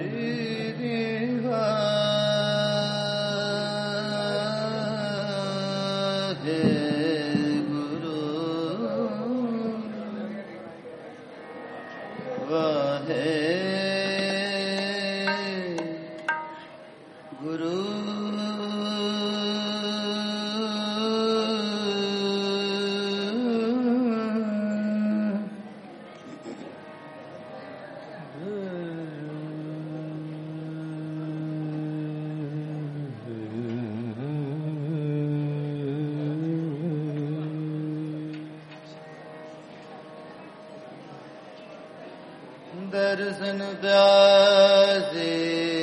दर्शन प्यासे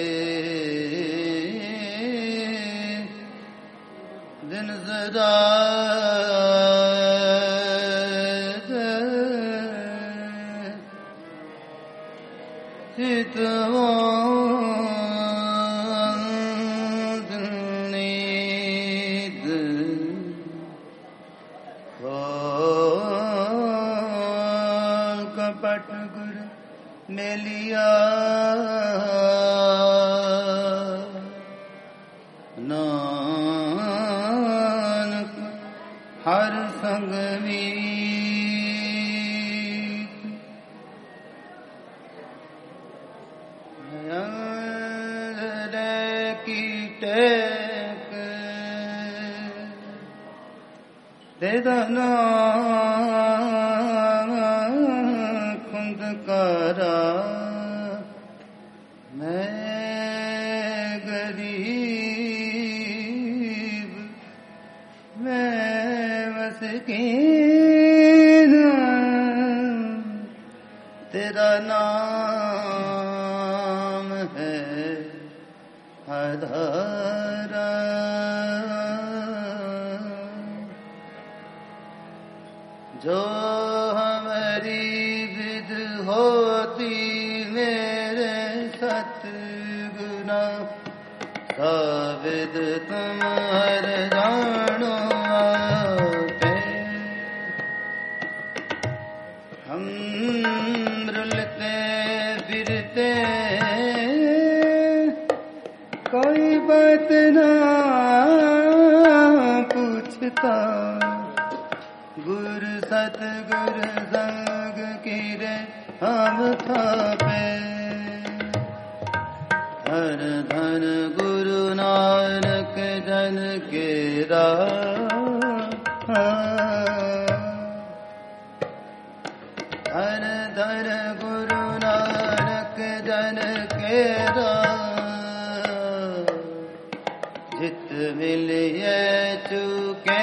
दिन सदा कपट गुर मेलिया नानक हर संग मीत की टेक दे दना करा मैं गरीब मैं मस्कीन तेरा नाम है आधारा जो हमारी विद होती मेरे सतगुना साविद तुम्हार जानो आपे हम रुलते फिरते कोई बात ना पूछता गुर सतगुर संग कीरे हम थापे हर धन गुरु नानक जन केरा हर धन गुरु नानक जन केरा जित मिलिए चुके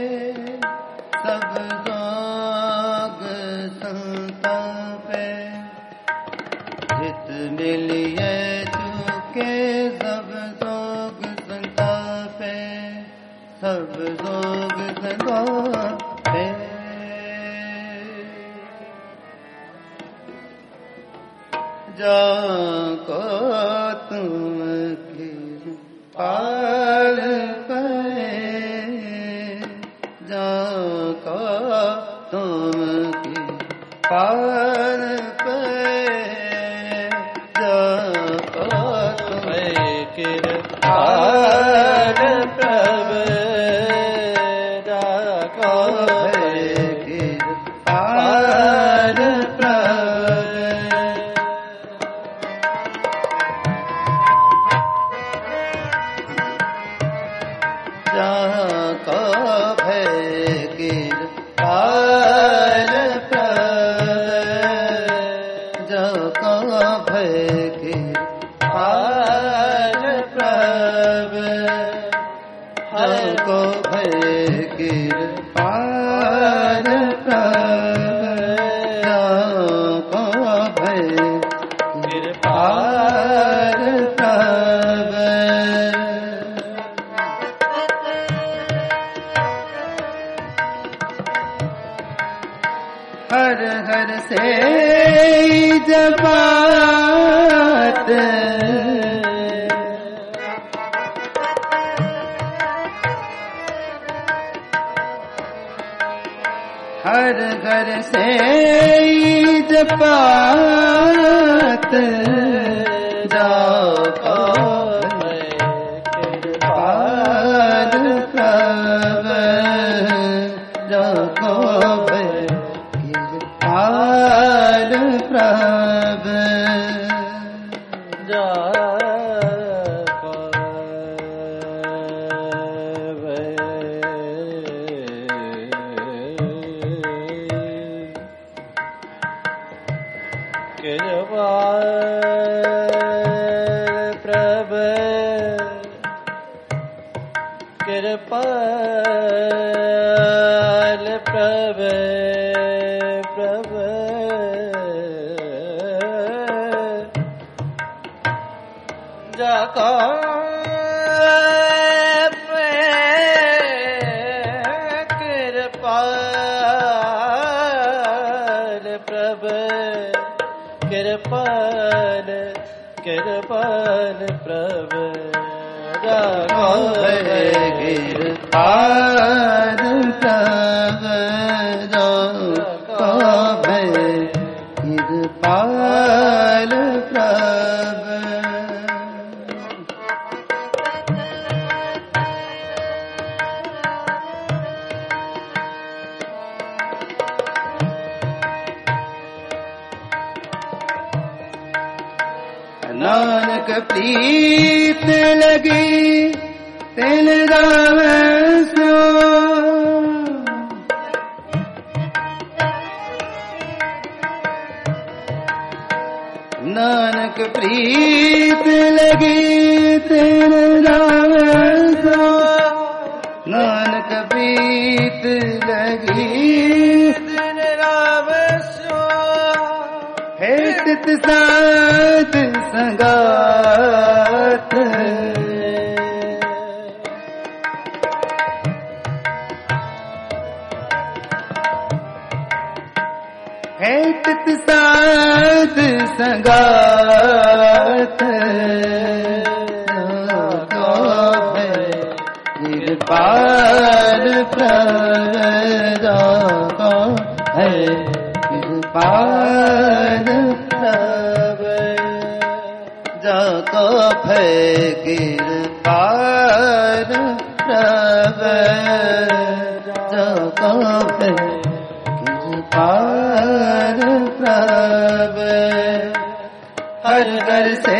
सब जोग संतापे जित मिलिए चुके सब जोग संतापे सब जोग संतापे जाको तुम की पाल पे जाको तुम की पाल पे जाको तुम की पाल प्रभ जाको की पाल हर हर से जबात हर घर से जबात जा जाको कृपाल प्रभ जाको कृपाल प्रभ नानक प्रीत लगी तिल गावे सो नानक प्रीत लगी तिल गावे सो नानक प्रीत लगी तिल गावे सो हे तित साथ संगात है तित साथ संगात कृपाल प्रभ जाको है कृपाल प्रभ जाको है कृपाल प्रभ जाको है कृपाल प्रभ हर घर से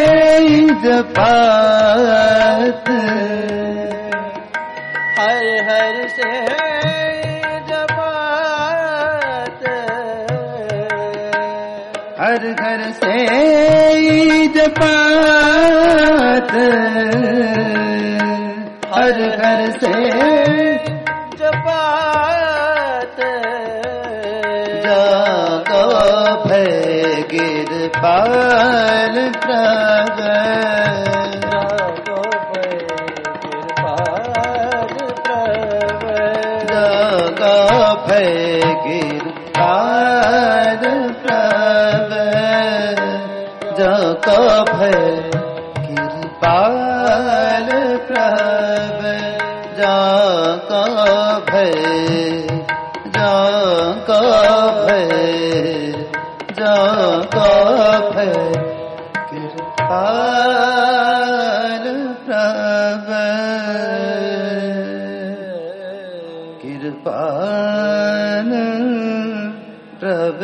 जपात हर हर से जपात हर घर से जपात हर घर से जपात जाको है कृपाल प्रभ कृपाल प्रभ जाको है कृपाल प्रभ जाको है जाको है जाको है कृपाल प्रभ कृपाल प्रभ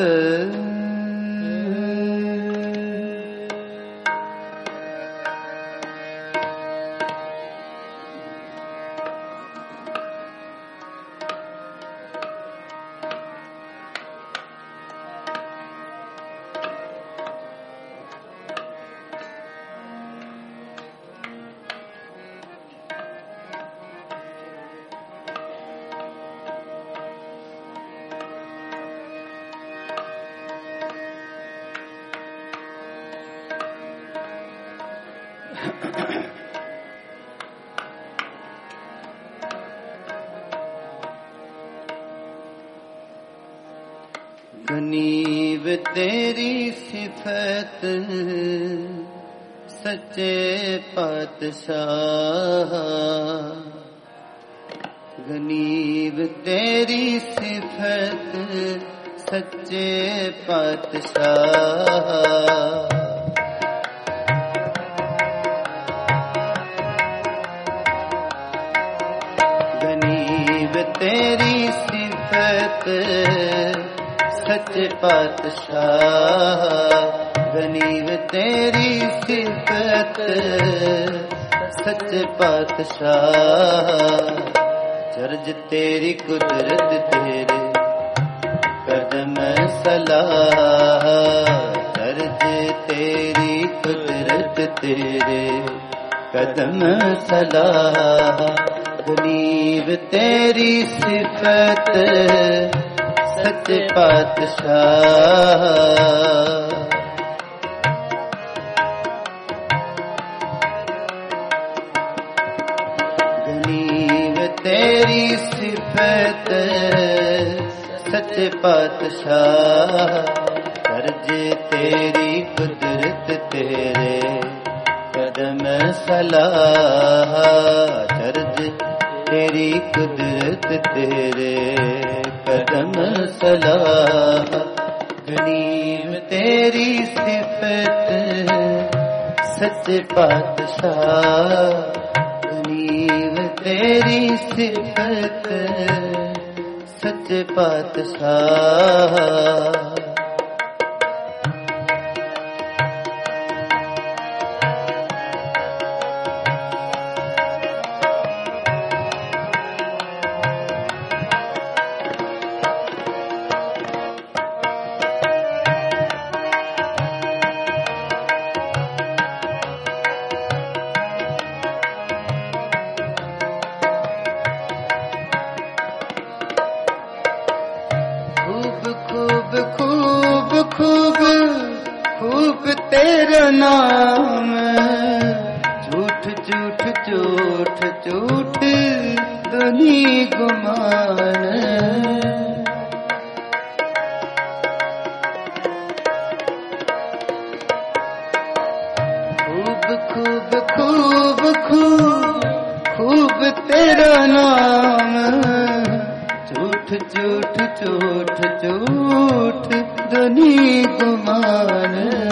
गनीब तेरी सिफत सच्चे पातशाह गनीब तेरी सिफत सच्चे पातशाह तेरी सिफत सच्चे पातशाह, गनीब तेरी सिफत सच्चे पातशाह। चर्ज तेरी कुदरत तेरे कदम सलाह, चर्ज तेरी कुदरत तेरे कदम सलाह। गनीब तेरी सिफत सच्चे पातशाह। गनीब तेरी सिफत सच्चे पातशाह, कर्ज तेरी कुदरत तेरे कदम सलाह, चर्ज तेरी कुदरत तेरे कदम सलाह। गनीब तेरी सिफत सच्चे पातशाह, गनीब तेरी सिफत सच्चे पातशाह। खूब तेरा नाम, झूठ झूठ झूठ झूठ दुनी गुमान। खूब खूब खूब खूब खूब तेरा नाम, झूठ झूठ झूठ झूठ दुनी गुमान।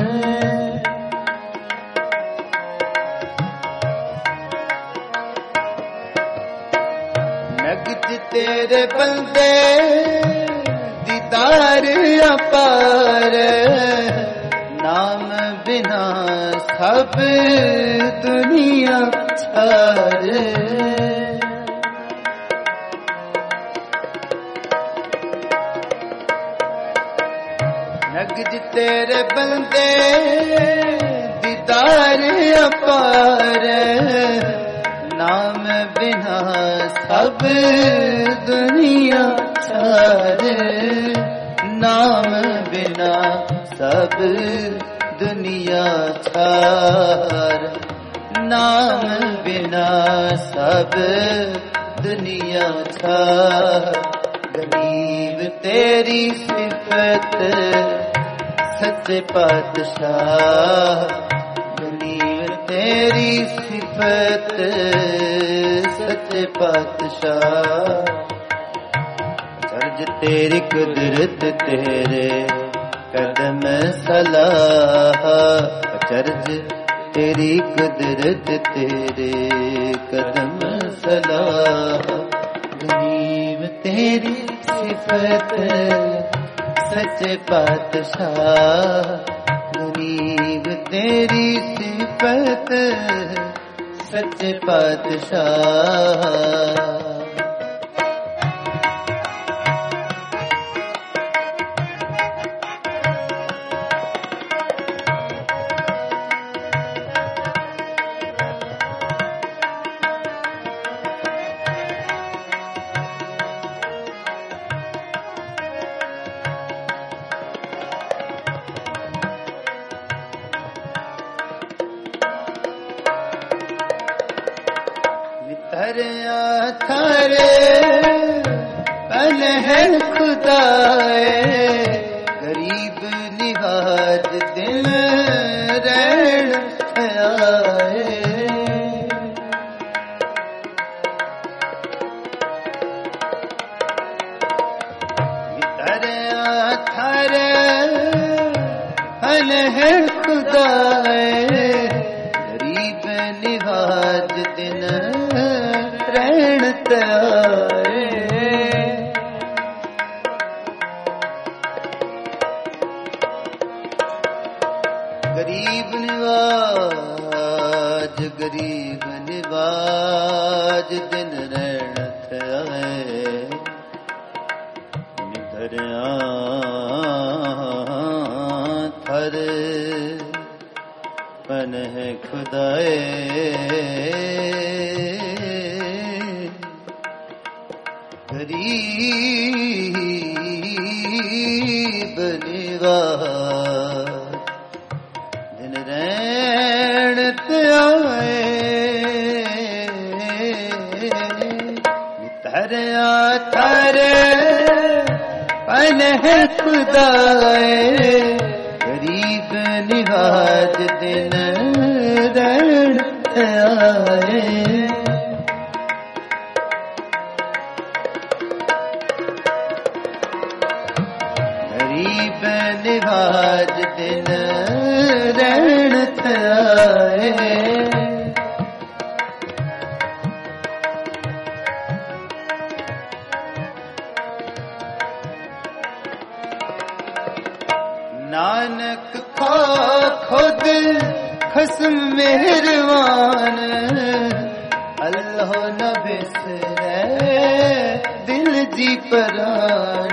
नगज तेरे बंदे दीदार अपार, नाम बिना सब दुनिया छार। नगज तेरे बंदे दीदार अपार, नाम बिना सब दुनिया छार। नाम बिना सब दुनिया छार, नाम बिना सब दुनिया छार। गनीब तेरी सिफत सच्चे पातशाह, गनीब तेरी सिफत सच्चे पातशाह। कर्ज तेरी कुदरत तेरे कदम सलाह, चर्ज तेरी कुदरत तेरे कदम सलाह। गनीब तेरी सिफत सच्चे पातशाह, गनीब तेरी सिफत सच्चे पातशाह। थारे पल है खुदाए, गरीब निहाज दिल रैन आए। थारे पल है खुदाए, गरीब निहाज दिन रहन तारे। गरीब निवाज दिन रहणत आए निधरिया थर पन है खुदाए गरीब निवाज दिन रहणत आए निधरिया थर पन है खुदाए गरीब निवाज दिन रहणत आए गरीब निवाज दिन रहणत आए नानक खा खुद खस्म मेहरबान अल्लाह न बिसरे दिल जी परान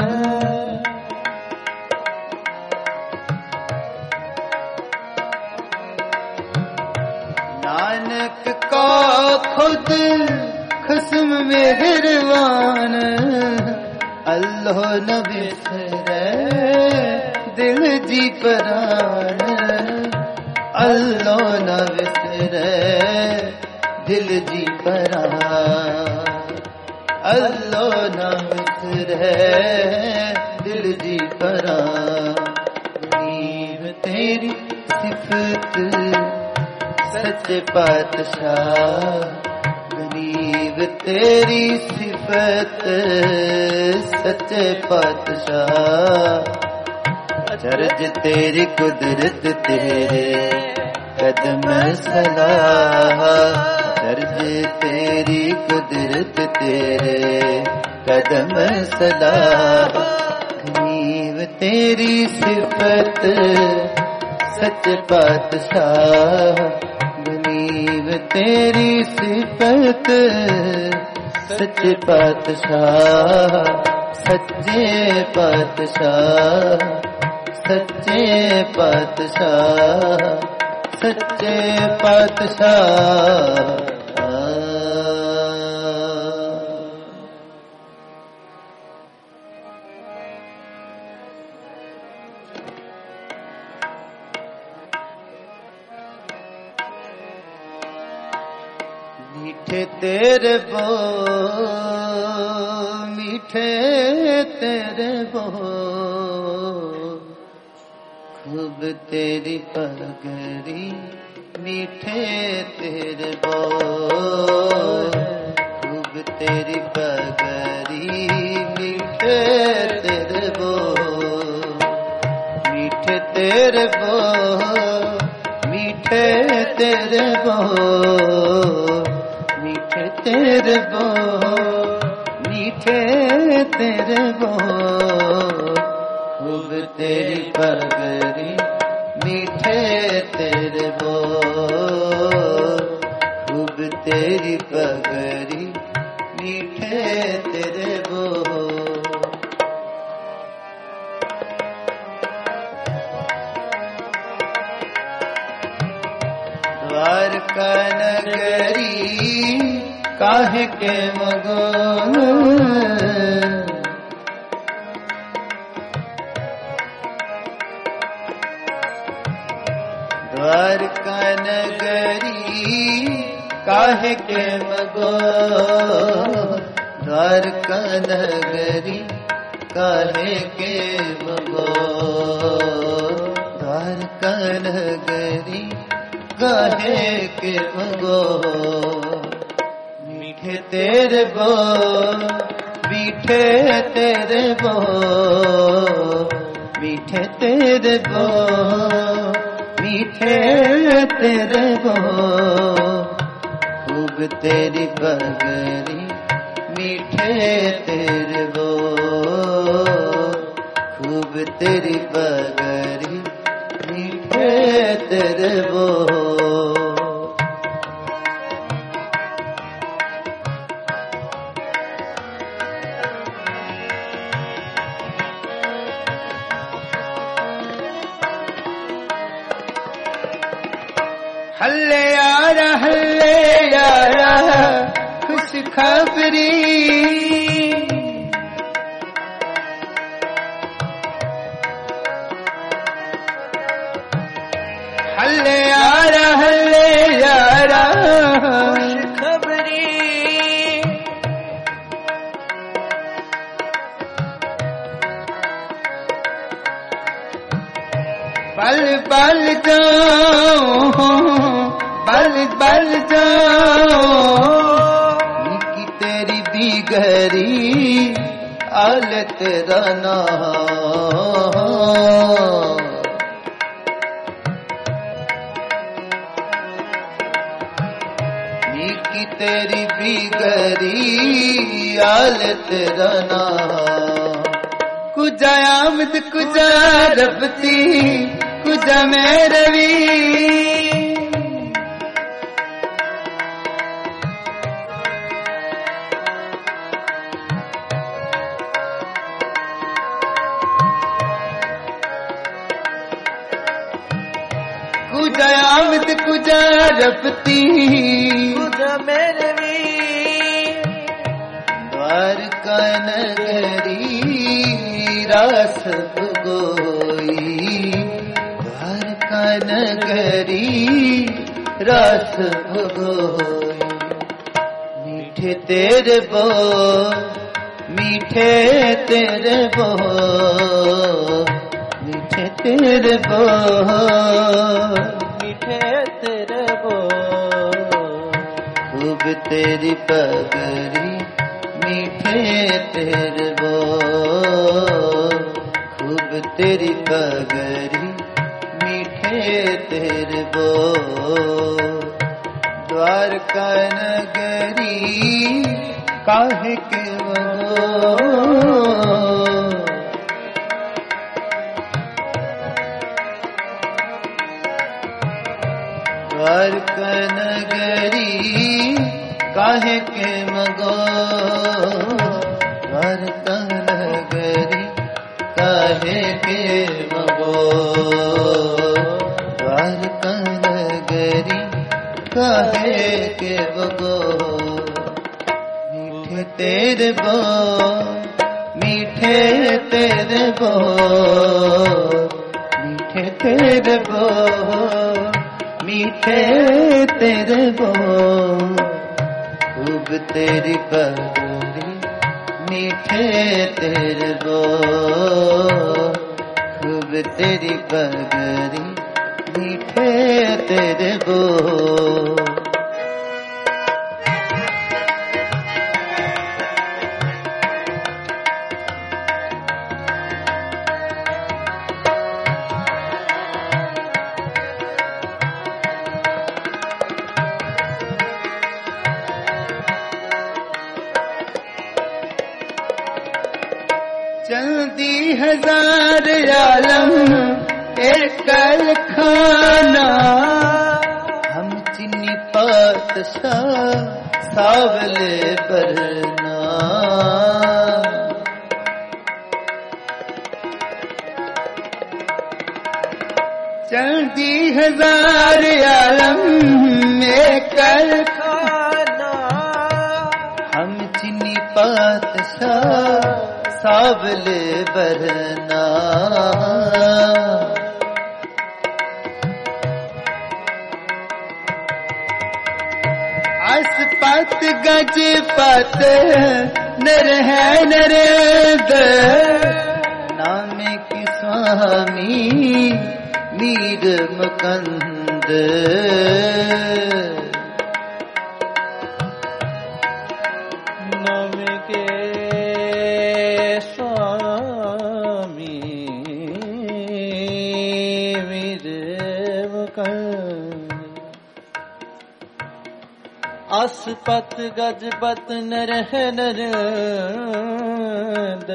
नानक का खुद खस्म मेहरबान अल्लाह न बिसरे दिल जी परान अल्लाह न विसरे दिल जी परान अल्लाह न विसरे दिल जी परान नीव तेरी सिफत सच्चे पातशाह गरीब तेरी सिफत सच्चे पातशाह चरज तेरी कुदरत तेरे कदम सलाह चरज तेरी कुदरत तेरे कदम सलाह गरीब तेरी सिफत सच पातशाह गरीब तेरी सिफत सच पातशाह सच्चे पातशाह सच्चे पातशाह सच्चे पातशाह मीठे तेरे बो मीठे तेरे बो खूब तेरी पगरी मीठे तेरे बोल खूब तेरी पगरी मीठे तेरे बोल मीठे तेरे बोल मीठे तेरे बोल मीठे तेरे बोल मीठे तेरे बोल खूब तेरी पगरी मीठे तेरे बोल खूब तेरी पगरी मीठे तेरे बोल द्वारका नगरी काहे के मगो द्वारका नगरी काहे के मगो द्वारका नगरी काहे के मगो द्वारका नगरी काहे के मगो मीठे तेरे बो मीठे तेरे बो मीठे तेरे बो मीठे तेरे बो खूब तेरी पगरी मीठे तेरे बो खूब तेरी पगरी मीठे तेरे वो हल्ले यारा खुश खबरी हल्ले यारा खुश खबरी बल बल जाओ बल जाओ की तेरी बिगड़ी आलत रना की तेरी बिगड़ी आलत रना कुजा आमद कुजा रबती कुजा मेरवी कुजा आमद कुजा रबती कुजा मेरवी द्वारका नगरी रास गोई द्वारका नगरी रास गोई मीठे तेरे बो मीठे तेरे बो मीठे तेरे बो मीठे तेरे बो खूब तेरी पगड़ी मीठे तेरे बो खूब तेरी पगड़ी मीठे तेरे बो द्वारका नगरी काहे के वो द्वारका नगरी काहे के मगो द्वारका नगरी काहे के मगो द्वारका नगरी काहे के मगो मीठे तेरे बो मीठे तेरे बो मीठे तेरे बो मीठे तेरे बो खूब तेरी पगड़ी मीठे तेरे बो खूब तेरी पगड़ी मीठे तेरे बो चलती हजार आलम एक कल खाना हम चीनी पात सावले बरना चलती हजार आलम एक कल खाना हम चीनी पात सावले बरना आसपात गज पत नर है नरेंद नामे की स्वामी मीर मुकंद नाम के स्वामी मीर मुकंद आसपत गजपत नर है नरेंद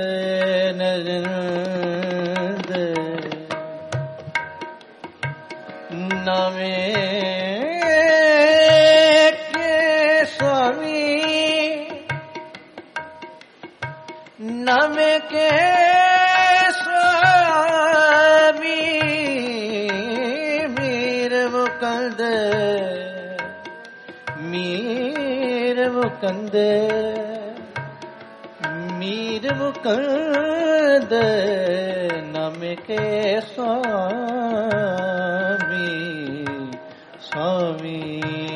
नामे के स्वामी नामे के स्वामी मीर मुकंद मीर मुकंद मीर मुकंद नामे के स्वामी स्वामी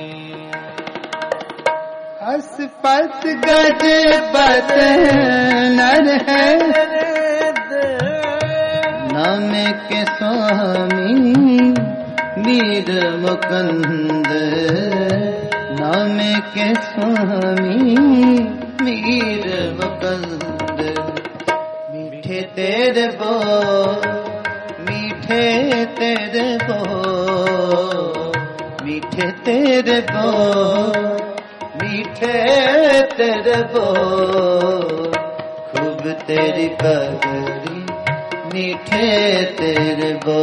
अस्पत गज बत नर है नाम के स्वामी मीर मुकंद नाम के स्वामी मीर मुकंद मीठे तेरे बो मीठे तेरे बो मीठे तेरे बो मीठे तेरे बो खूब तेरी पगड़ी मीठे तेरे बो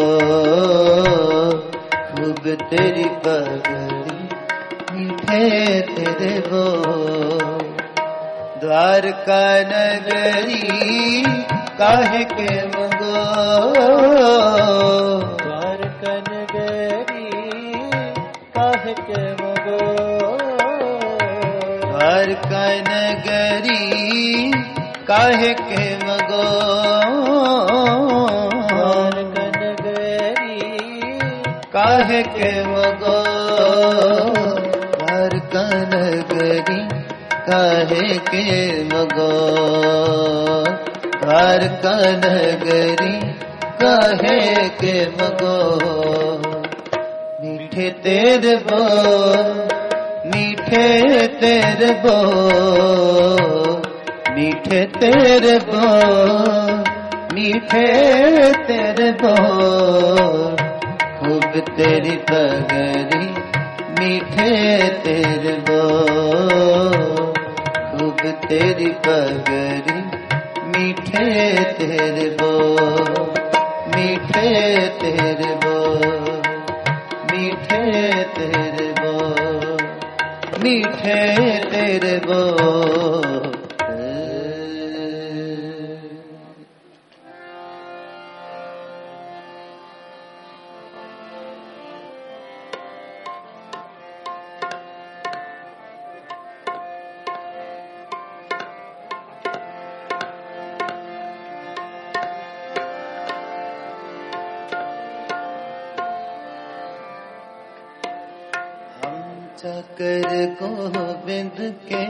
खूब तेरी पगड़ी मीठे तेरे बो द्वारका नगरी काहे के मंगो द्वारका नगरी काहे के मंगो द्वारका नगरी काहे के मंगो द्वारका नगरी काहे के मंगो द्वारका नगरी काहे के मगो द्वारका नगरी काहे के मगो मीठे तेरे बो मीठे तेरे बो मीठे तेरे बो मीठे तेरे बो खूब तेरी पगड़ी मीठे तेरे बो खूब तेरी पगड़ी मीठे तेरे बो मीठे तेरे बो मीठे तेरे बो मीठे तेरे बो चकर गोविंद के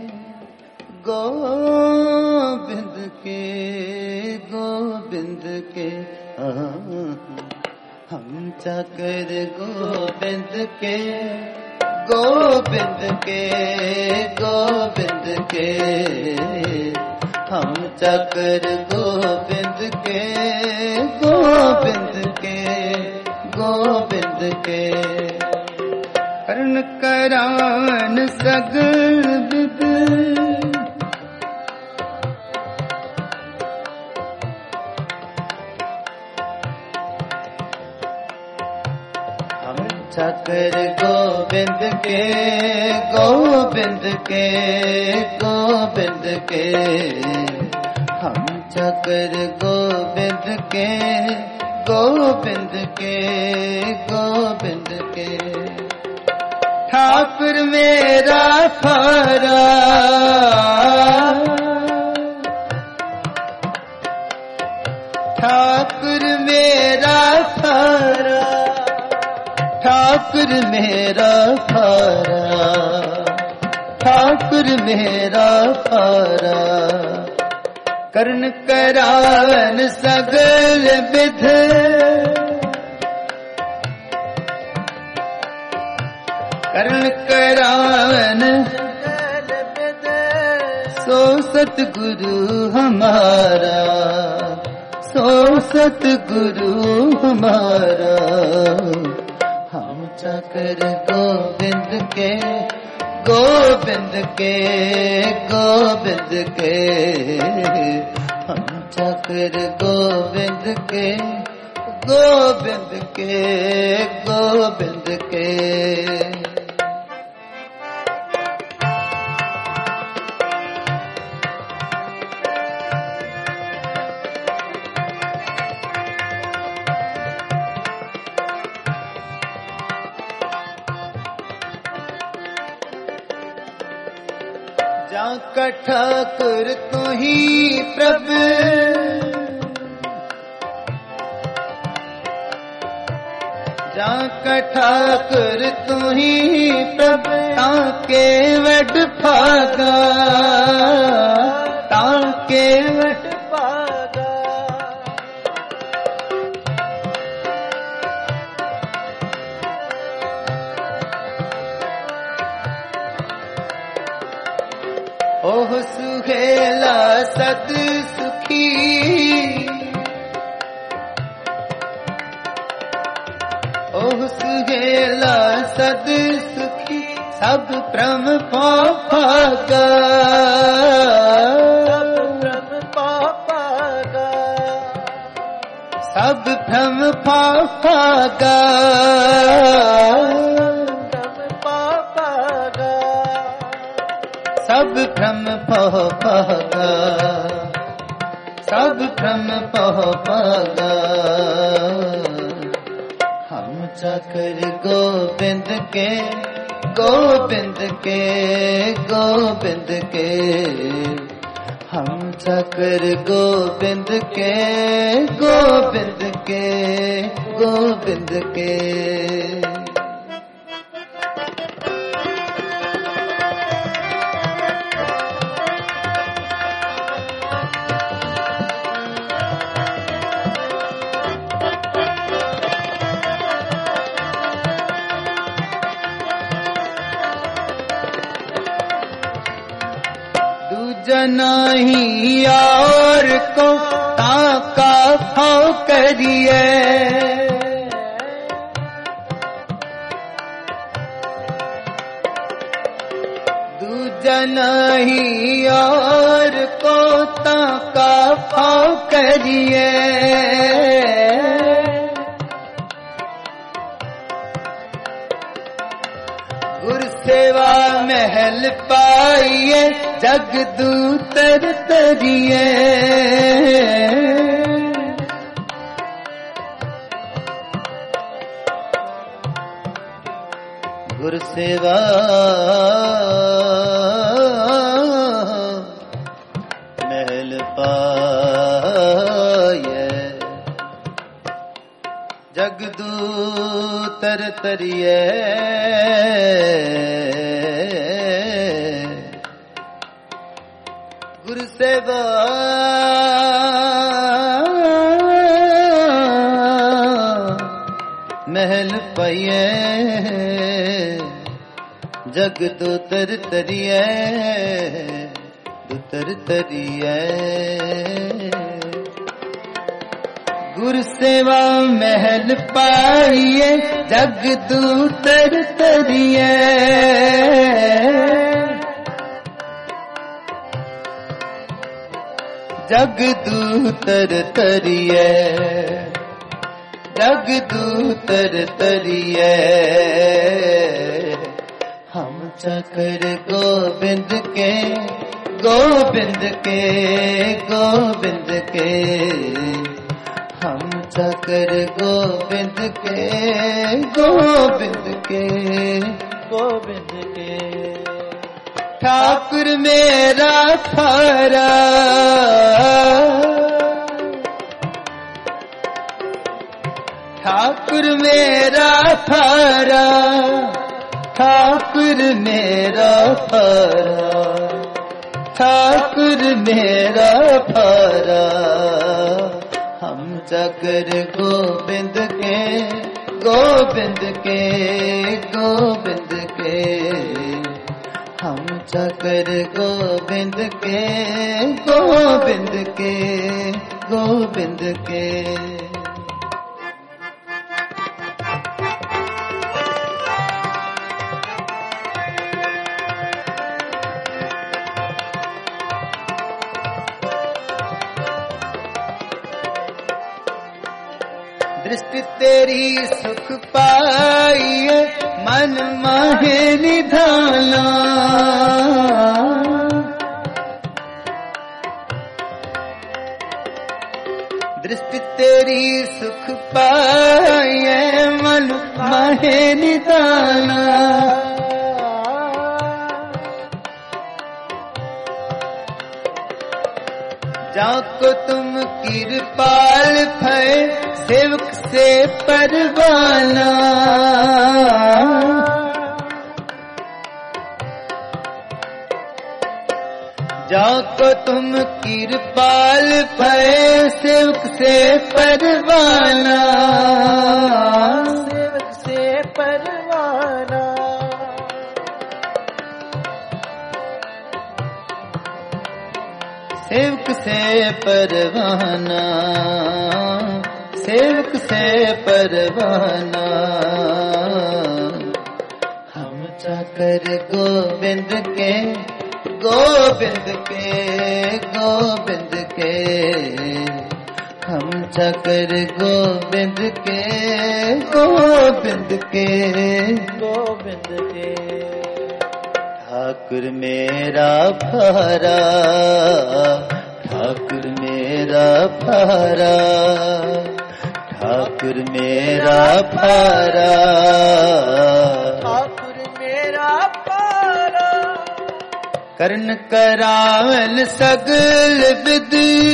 गोविंद के गोविंद के हम चकर गोविंद के गोविंद के गोविंद के हम चकर गोविंद के गोविंद के गोविंद के कर्ण करान सगल विद हम चकर गोविंद के गोविंद के गोविंद के हम चकर गोविंद के गोविंद के गोविंद के ठाकुर मेरा फरा ठाकुर मेरा फरा ठाकुर मेरा फरा ठाकुर मेरा फरा कर्ण करान सगल विध कर्ण करान सो सतगुरु हमारा सो सतगुरु हमारा हम चकर गोविंद के गोविंद के गोविंद के हम चकर गोविंद के गोविंद के गोविंद के। जाका ठाकुर तू ही प्रभु, जाका ठाकुर तू ही प्रभु, ताके वड भागा, ताके वड भागा। ओह सुहेला सद सुखी, ओह सुहेला सद सुखी, सब भ्रम पापागा, सब भ्रम पापागा, सब भ्रम पापागा, सब भ्रम पापागा। हम चाकर गोविंद के गोविंद के गोविंद के, हम चाकर गोविंद के गोविंद के गोविंद के। नहीं और को ताका भाव करिए, दूजा नहीं और को ताका भाव करिए। गुर सेवा महल पाइए, जगदूतर तरिए। गुर सेवा महल पाइए, जगदूतर तरिए। गुरु सेवा महल पाइए, जग दूतर तरिए, दूतर तरिए। गुरु सेवा महल पाइए, जग दूतर तरिए। जगदूतर तरिए, जगदूतर तरिए। हम चकर गोविंद के गोविंद के गोविंद के, हम चकर गोविंद के गोविंद के गोविंद के। ठाकुर मेरा थारा, ठाकुर मेरा थारा, ठाकुर मेरा थारा, ठाकुर मेरा थारा। हम चकर गोविंद के गोविंद के गोविंद के, हम चकर गोविंद के गोविंद के गोविंद के। दृष्टि तेरी सुख पाइए मन माहे निधाना। दृष्टि तेरी सुख पाइए मन माहे निधाना। जाको तुम कृपाल भय सेवक से परवाना। जाको तुम कृपाल भय सेवक से परवाना। सेवक से परवाना। सेवक से परवाना। सेवक से परवाना। हम चाकर गोविंद के गोविंद के गोविंद के। हम चाकर गोविंद के गोविंद के गोविंद के। ठाकुर मेरा भारा ठाकुर मेरा भारा ठाकुर मेरा भारा ठाकुर मेरा पारा। कर्ण करावन सगल विद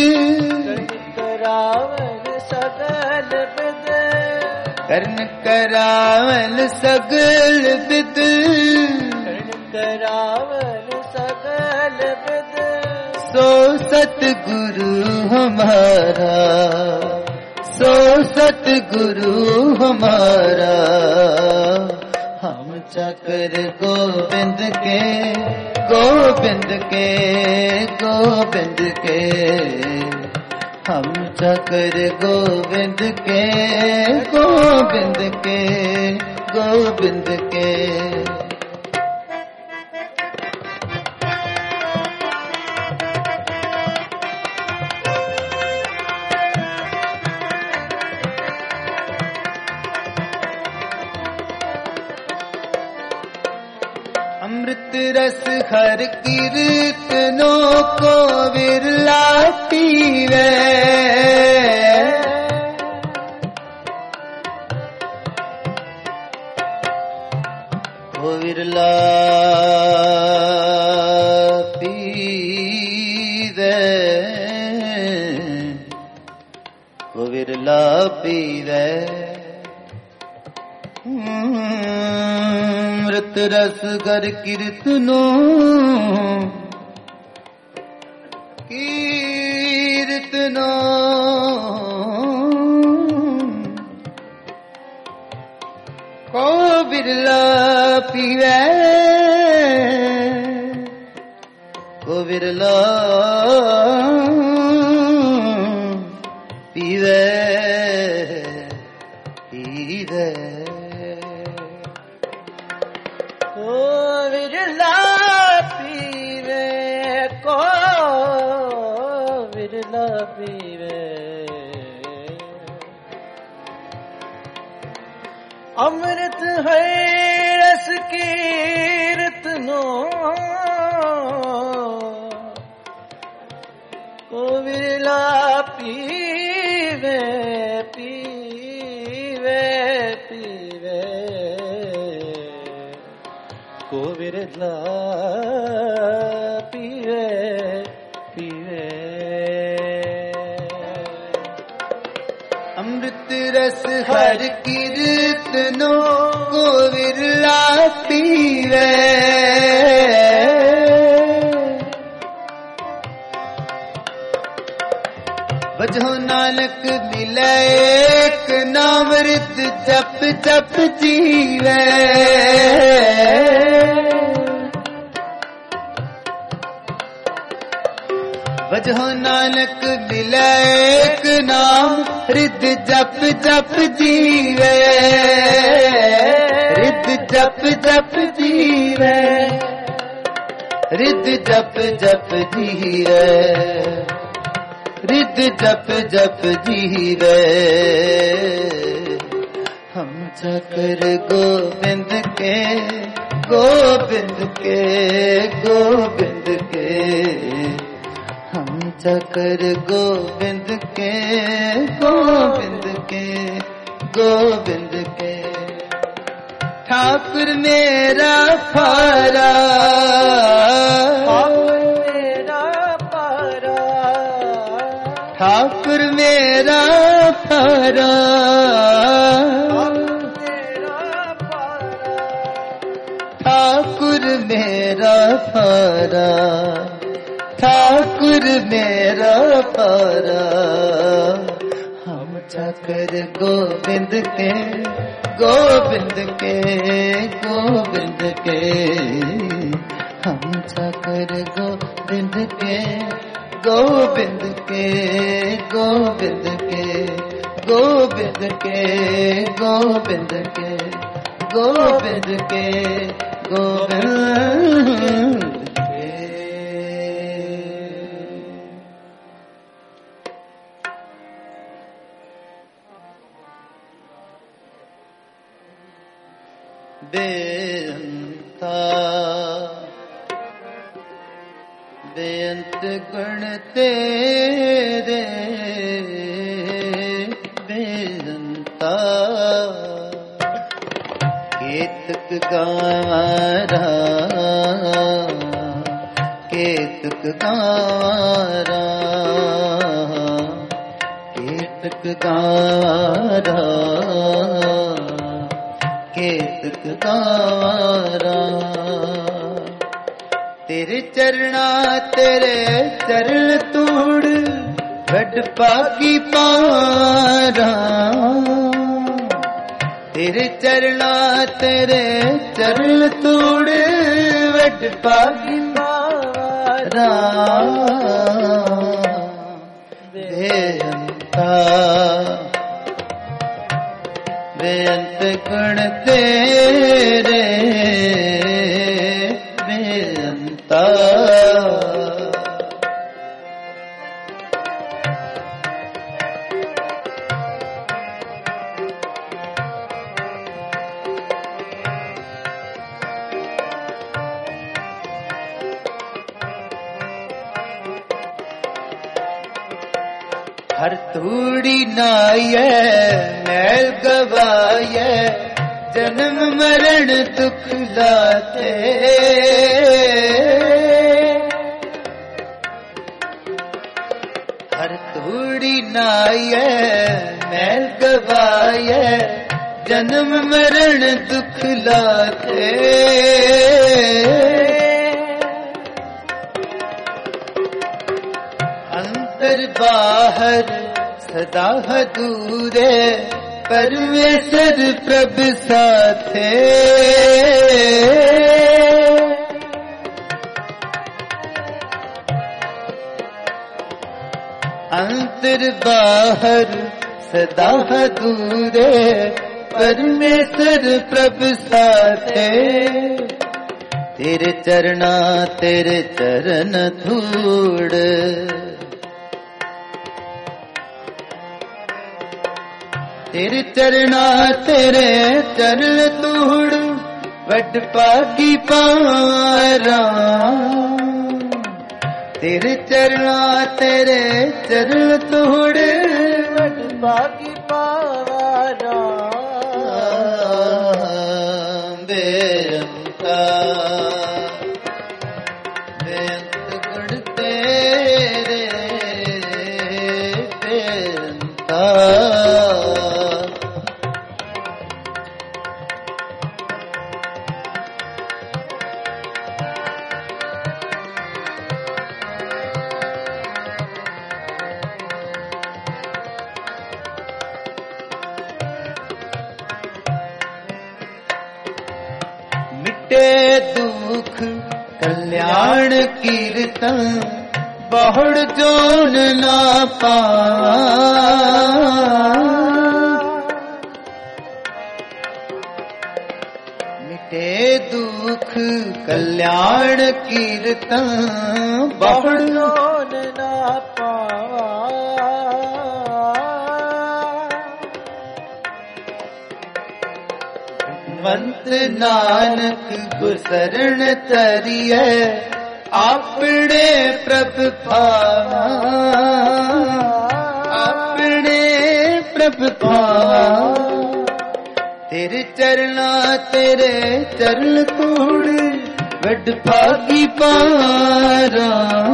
करावन सगल विद। कर्ण करावन सगल विद करावन सगल विद। सो सतगुरु हमारा सो सतगुरु हमारा। हम चाकर गोविंद के गोविंद के गोविंद के। हम चाकर गोविंद के गोविंद के गोविंद के। अमृत रस हर कीर्तनों को विरला पीवे। वो विरला पीवे। वो विरला पीवे। अमृत रस गर कीर्तनो कीर्तनो को बिरला पीवे। को बिरला पीवे पीवे। विरला पीवे को विरला पीवे। अमृत है रस कीर्तनो को विरला पीवे पीवे पीवे। को विरला पीवे पीवे। अमृत रस हर कीर्तनों को विरला पीवे। बजो नानक मिले एक नाम रित जप जप जीवे। बजो नानक मिले एक नाम रिद जप जप जीवे। रिद जप जप जीवे। रिद जप जप जीवे। रिद जप जप जीवे। चकर गोविंद के गोविंद के गोविंद के हम चकर गोविंद के गोविंद के गोविंद के ठाकुर मेरा फारा ठाकुर मेरा फारा ठाकुर मेरा फारा ठाकुर मेरा फारा हम चकर गोविंद के गोविंद के गोविंद के हम चकर गोविंद के गोविंद के गोविंद के गोविंद के गोविंद के गोविंद के गोविंद के बेअंता बेअंत गुण तेरे बेअंता केतक गारा केतक गारा केतक गारा केतक गारा तेरे चरना तेरे चरण तोड़ वड पागी पारा तेरे चरना तेरे चरण तोड़ वड पागी पारा बेअंता बेअंत गुण तेरे बेअंता हर थोड़ी नाय मैल गवाय जन्म मरण दुख लाते हर थोड़ी नाय मैल गवाय जन्म मरण दुख लाते अंतर बाहर सदा दूरे परमेश्वर प्रभु साथे अंतर बाहर सदा दूरे परमेश्वर प्रभु साथे तेरे चरना तेरे चरण धूड़ तेरे चरना तेरे चरण धूड़ वड पागी पारा तेरे चरना तेरे चरण धूड़ वड पागी पारा बेअंता बेअंत गुण तेरे बेअंता मिटे दुख कल्याण कीर्तन बहुड़ जोन ना पा मिटे दुख कल्याण कीर्तन बहुड़ जोन ना पावा संवंत नानक गुसरण तरिए आपने प्रभ पावा आपने प्रभ पावा तेरे चरना तेरे चरण तोड़ वड भागी पारा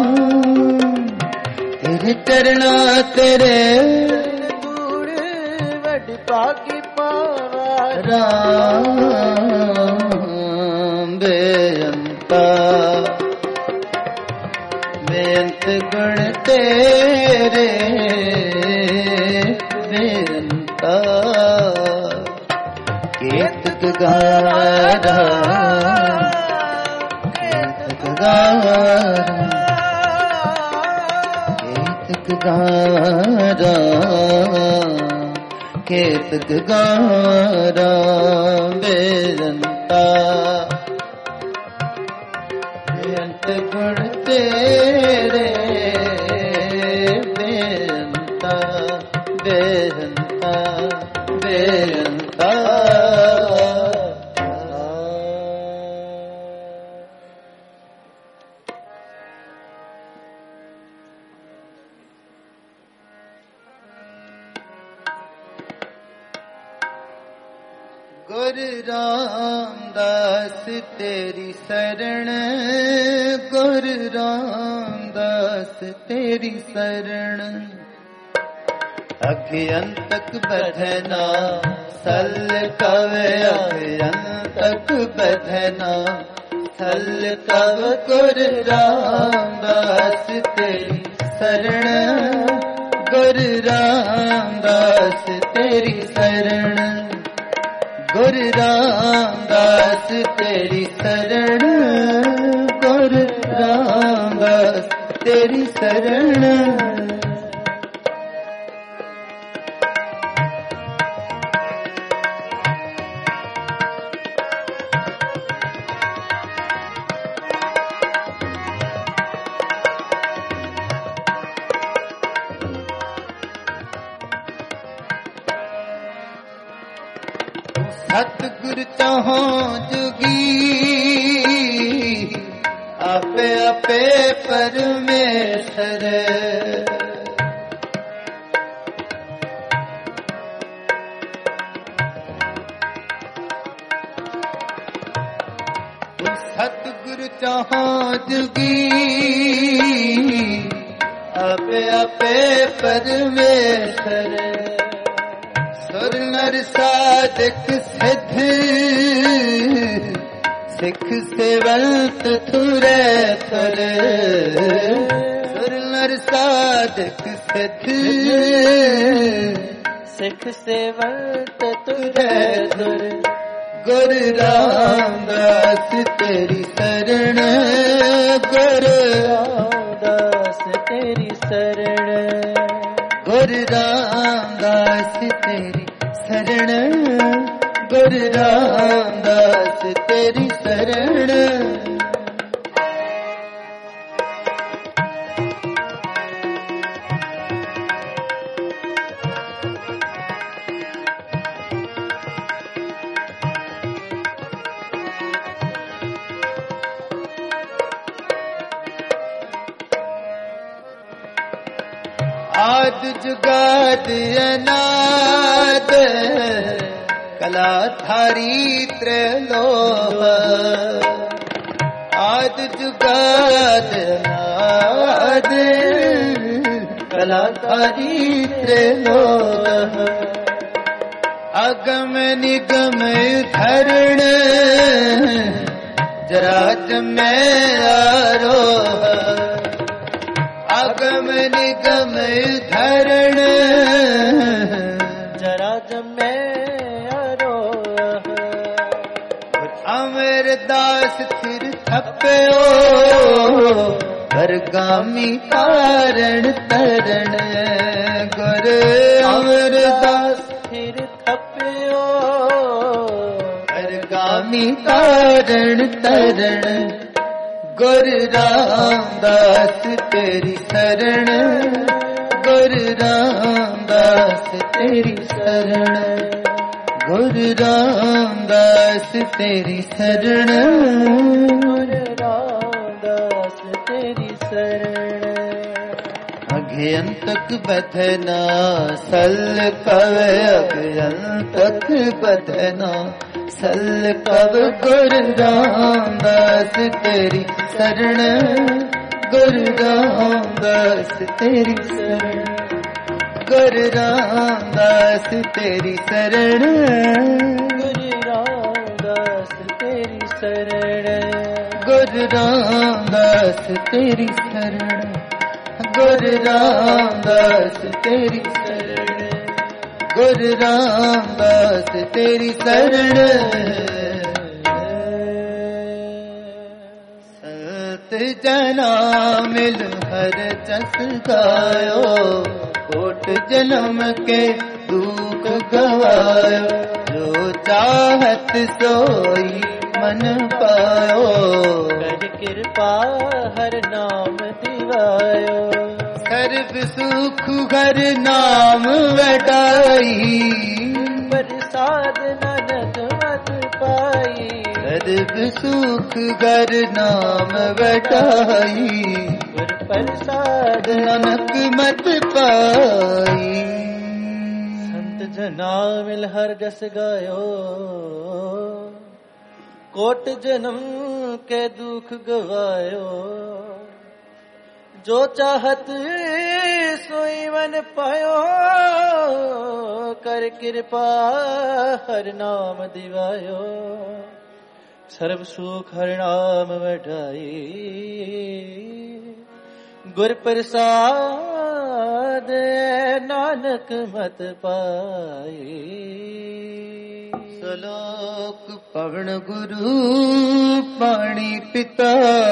तेरे चरना तेरे तोड़ वड भागी पारा राम बेअंता बेअंत गुण तेरे बेअंता केतक गारा केतक गारा केतक गारा केतक गारा बेअंता बेअंत गुण तेरे बेअंता बेअंता बेअंता गुरु रामदास तेरी शरण गुरु रामदास तेरी शरण अखियंतक बधना सल कवे अखियंतक बधना सल कव गुरु रामदास तेरी शरण गुरु रामदास तेरी शरण गुरु रामदास तेरी शरण गुरु रामदास तेरी शरण सतगुरु चाहो जुगी आपे आपे परमेश्वर सतगुरु चाहो जुगी आपे आपे परमेश्वर सुर नर साधक सिद्ध सिख सेवंत थुरे थुर सुर नर साधक सिद्ध सिख सेवंत तुरे तुर गुरु रामदास तेरी शरण गुरु रामदास तेरी शरण गुरु रामदास तेरी शरण गुरु रामदास तेरी शरण आद जुगाद अनाद कला थारी त्रैलोह आद जुगाद अनाद कला थारी त्रैलोह अगम निगम धरण जरा जमै आरोह अगम निगम धरण जरा जमै आरोह अमरदास थिर थप्यो परगामी कारण तरण गुरु अमरदास थिर थप्यो परगामी कारण तरण गुरु रामदास तेरी शरण गुरु रामदास तेरी शरण गुरु रामदास तेरी शरण, गुरु रामदास तेरी शरण। अज्ञंतक बधना सल कव, अज्ञंतक बधना सल कव, गुरु रामदास तेरी शरण, गुरु रामदास तेरी शरण, गुरु रामदास तेरी शरण, गुरु रामदास तेरी शरण, गुरु रामदास तेरी शरण, गुरु रामदास तेरी शरण, गुरु रामदास तेरी शरण। संत जना मिल हर जस गायो, कोट जन्म के दुख गवायो, जो चाहत सोई मन पायो, कर कृपा हर नाम दिवायो, सर्व सुख हर नाम वटाई, प्रसाद नानक मत पाई, सर्व सुख हर नाम वटाई, गुर प्रसाद नानक मत पाई। संत जना मिल हर जस गायो, कोट जन्म के दुख गवायो, जो चाहत सोई मन पायो, कर कृपा हर नाम दिवायो, सर्व सुख हर नाम वठाई, गुर प्रसाद नानक मत पाई। सलोक पवन गुरु पाणी पिता,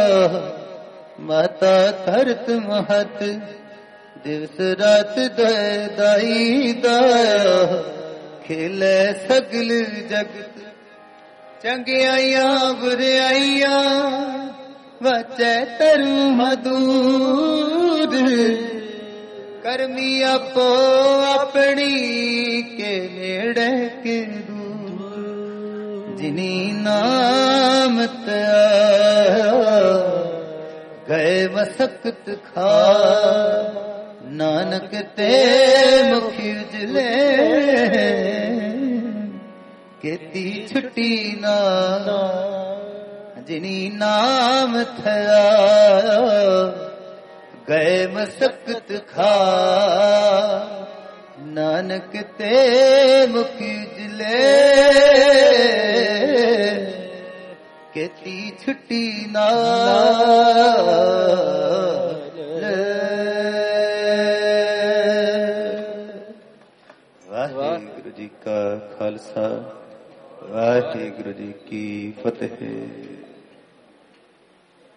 माता धरत महत, दिवस रात दय दाई दाया, खेले सगल जगत, चंगियाइया बुराइया वचै तरु मधुर, करमी आपो अपनी के नेड़े के दूर, जिनी नाम त्याया गए मसकत खा, नानक ते मुखी उजले, केती छुट्टी ना, जिनी नाम थया गए मसकत खा, नानक ते मुखी उजले, केती छुट्टी नाल। वाहिगुरु जी का खालसा, वाहिगुरु जी की फतेह।